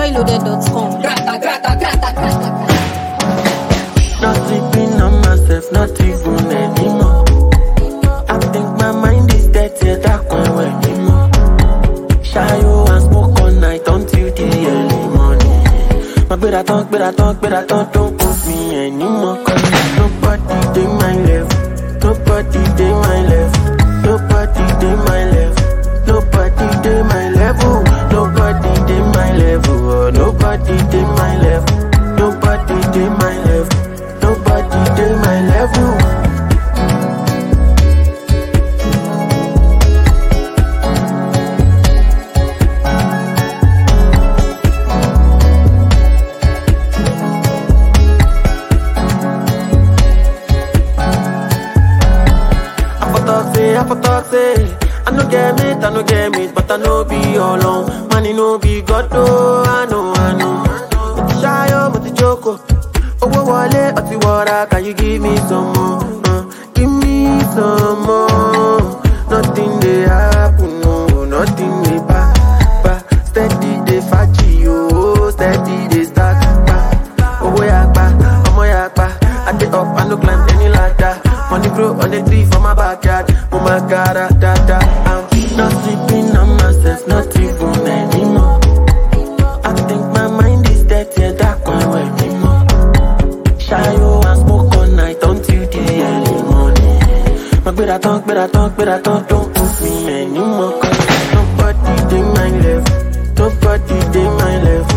NigerReloaded.com. Not sleeping on myself, not even anymore. I think my mind is dirty, that one anymore. Shayo and smoke all night until the early morning. My better talk, don't put me anymore. Cause nobody dey my left, nobody dey my left, nobody dey my left, nobody dey my level, nobody dey my level, oh, nobody dey my left, nobody dey my left, nobody dey my level. I for talk say I no get it, but I know be alone. Money no be God, oh, I know. Shy up with the choco. Oh, wallet, or the water, can you give me some more? Give me some more. Nothing they happen, no, nothing they back. Steady they fachi, oh, steady they stack. Oh, yakba, I get up, I no climb any ladder. Money grow on the tree for my backyard. Oh my God, I'm not sleeping on myself, not even anymore. I think my mind is dirty, that one anymore. Shayo and smoke all night until the early morning. My better talk, don't put me anymore. Cause nobody dey my left, nobody dey my left,